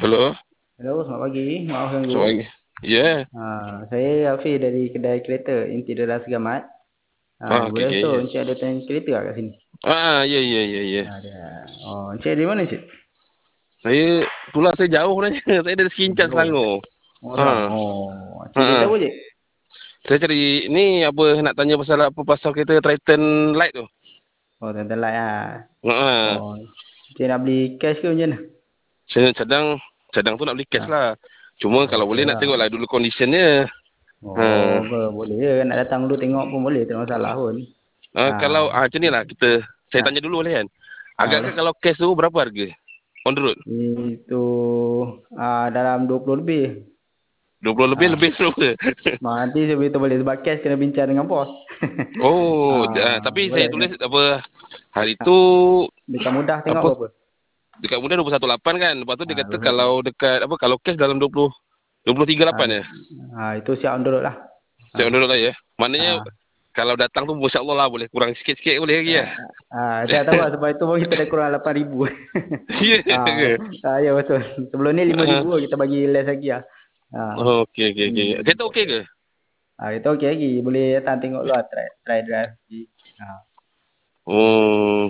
Halo, Hello, selamat pagi. Maaf ganggu. selamat pagi. Ya, Saya Afi dari kedai kereta Inti Deras Gamat. okey, Boleh okey, tahu ya. Encik ada tanya kereta tak kat sini? Ya, ya, ya, ya. Ada. Oh, Encik di mana Encik? Itulah saya jauh sebenarnya. Saya dari Sekincang, Jauh. Selangor. Oh, Ha, Selangor. ha, Encik kereta apa ha. Encik? Saya cari ni apa nak tanya pasal kereta Triton Light tu. Oh, tentang light Ha, Oh, Encik nak beli cash ke macam mana? saya cadang tu nak beli cash Ah, lah. Cuma oh, kalau boleh okey nak lah. tengoklah dulu conditionnya. Ha, Oh, boleh je. Nak datang dulu tengok pun boleh. Tak ada masalah pun. kalau Ah, macam ni lah saya ah, tanya dulu boleh kan? boleh. Agakkan kalau cash tu berapa harga? On the road? Itu dalam 20 lebih. 20 lebih Ah, lebih berapa? Nanti saya beritahu boleh sebab cash kena bincang dengan bos. Tapi saya Boleh. tulis apa hari Ah, tu Dekat mudah tengok apa berapa? dekat muda 218 kan. Lepas tu dia kata 21. kalau dekat apa kalau cash dalam 20 Ah, 23.8 ya. itu siap on the road lah. Saya Ah, download lah ya. Maknanya ah, kalau datang tu masya-Allah lah boleh kurang sikit-sikit boleh lagi ya. saya tahu lah sebab itu pun kita dah kurang 8,000. Ya ah, ke? ya betul. Sebelum ni 5,000 Ah, kita bagi less lagi lah. Ah, okey okey okey. Kereta okey boleh. ke? Itu okey lagi. Boleh datang tengok lu lah. Try drive. Ah, Oh.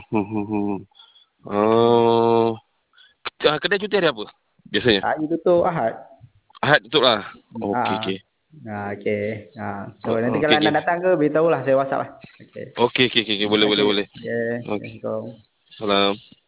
Oh. Kedai cuti hari apa? Biasanya. itu tu Ahad. Ahad tutup lah. Okey Ah, okey. okey. So nanti Okey kalau anda okey. datang ke beritahu lah saya WhatsApp lah. Okey. Okey okey okey boleh boleh Okey. boleh. Yeah. Okey. Assalamualaikum. Salam.